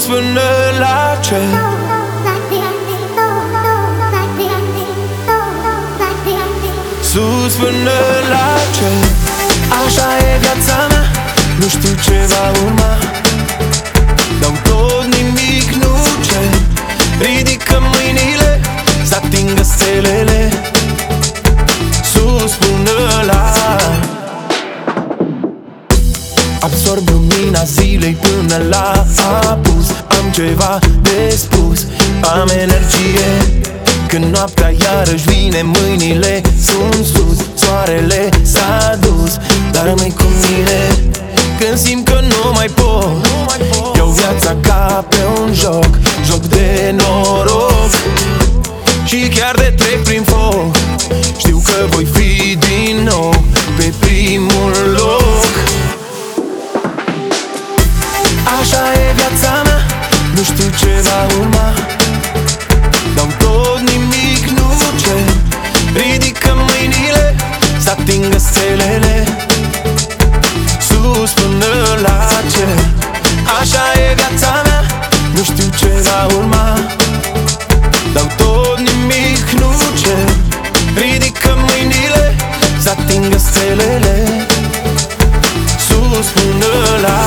până la cer. Sus până la cer. Așa e viața mea, nu știu ce va urma. Dau tot, nimic nu cer. Ridică mâinile, să atingă stelele. Sus până la. Absorb lumina zilei până la apus. Am ceva de spus, am energie. Când noaptea iarăși vine, mâinile sunt sus. Soarele s-a dus, dar rămâi cu mine. Când simt că nu mai pot, iau viața ca pe un joc, joc de noroc. Și chiar de trec prin foc, știu că voi fi din nou pe primul loc. Așa e viața mea, nu știu ce va urma. Dau tot, nimic nu cer. Ridică mâinile, să atingă stelele. Sus până la cer. Așa e viața mea, nu știu ce va urma. Dau tot, nimic nu cer. Ridică mâinile, să atingă stelele. Sus până la.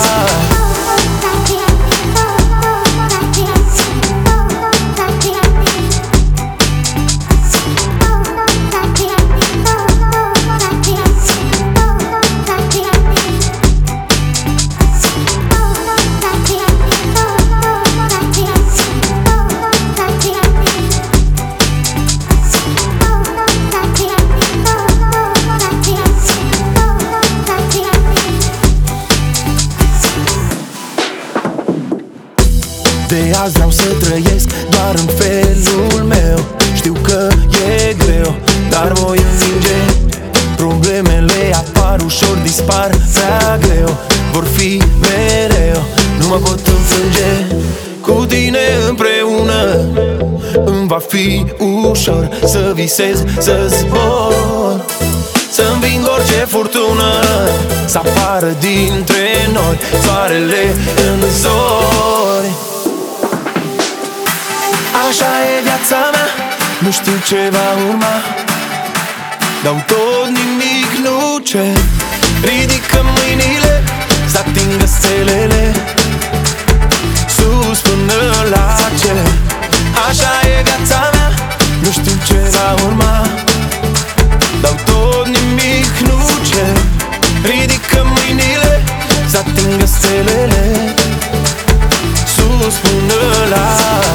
De azi vreau să trăiesc doar în felul meu. Știu că e greu, dar voi învinge. Problemele apar ușor, dispar prea greu. Vor fi mereu, nu mă pot înfrânge. Cu tine împreună îmi va fi ușor să visez, să zbor, să înving orice furtună, să apară dintre noi soarele în zori. Așa e viața mea, nu știu ce va urma. Dau tot, nimic nu cer. Ridică mâinile, să atingă stelele. Sus până la cer. Așa e viața mea, nu știu ce va urma. Dau tot, nimic nu cer. Ridică mâinile, să atingă stelele. Sus până la